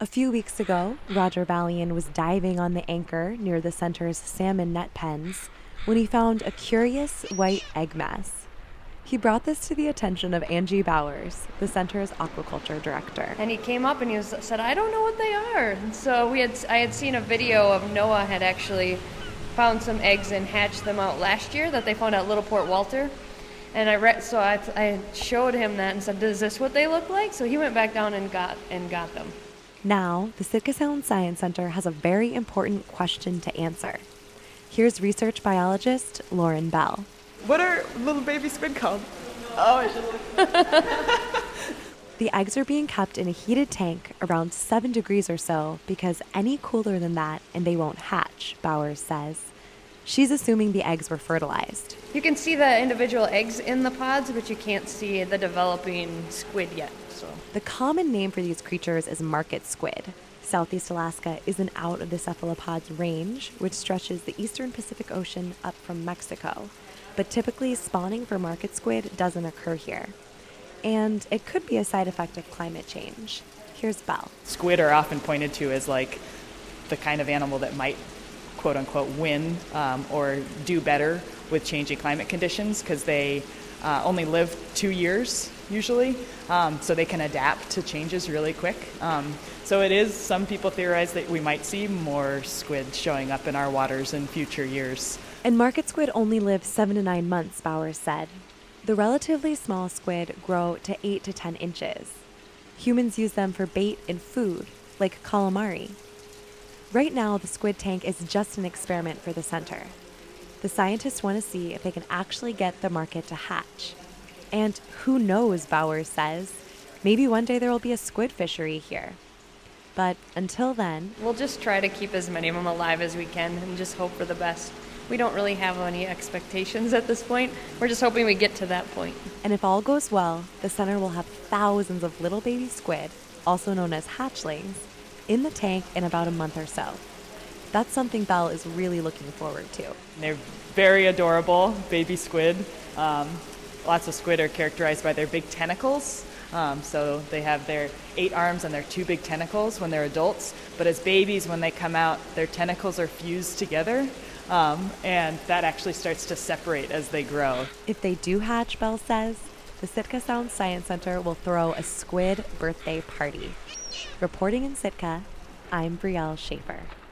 A few weeks ago, Roger Valian was diving on the Anchor near the center's salmon net pens when he found a curious white egg mass. He brought this to the attention of Angie Bowers, the center's aquaculture director. And he came up and said, "I don't know what they are." And so I had seen a video of Noah had actually found some eggs and hatched them out last year that they found at Little Port Walter. And I showed him that and said, "Is this what they look like?" So he went back down and got them. Now, the Sitka Sound Science Center has a very important question to answer. Here's research biologist Lauren Bell. What are little baby squid called? Oh, I should. The eggs are being kept in a heated tank around 7 degrees or so because any cooler than that and they won't hatch, Bowers says. She's assuming the eggs were fertilized. You can see the individual eggs in the pods, but you can't see the developing squid yet. The common name for these creatures is market squid. Southeast Alaska isn't out of the cephalopods range, which stretches the eastern Pacific Ocean up from Mexico. But typically, spawning for market squid doesn't occur here. And it could be a side effect of climate change. Here's Belle. Squid are often pointed to as like the kind of animal that might, quote unquote, win or do better with changing climate conditions because they only live 2 years usually, so they can adapt to changes really quick. So it is, some people theorize that we might see more squid showing up in our waters in future years. And market squid only live 7 to 9 months, Bowers said. The relatively small squid grow to 8 to 10 inches. Humans use them for bait and food, like calamari. Right now, the squid tank is just an experiment for the center. The scientists want to see if they can actually get the market to hatch. And who knows, Bowers says, maybe one day there will be a squid fishery here. But until then, we'll just try to keep as many of them alive as we can and just hope for the best. We don't really have any expectations at this point. We're just hoping we get to that point. And if all goes well, the center will have thousands of little baby squid, also known as hatchlings, in the tank in about a month or so. That's something Belle is really looking forward to. They're very adorable, baby squid. Lots of squid are characterized by their big tentacles. So they have their 8 arms and their 2 big tentacles when they're adults. But as babies, when they come out, their tentacles are fused together. And that actually starts to separate as they grow. If they do hatch, Belle says, the Sitka Sound Science Center will throw a squid birthday party. Reporting in Sitka, I'm Brielle Schaefer.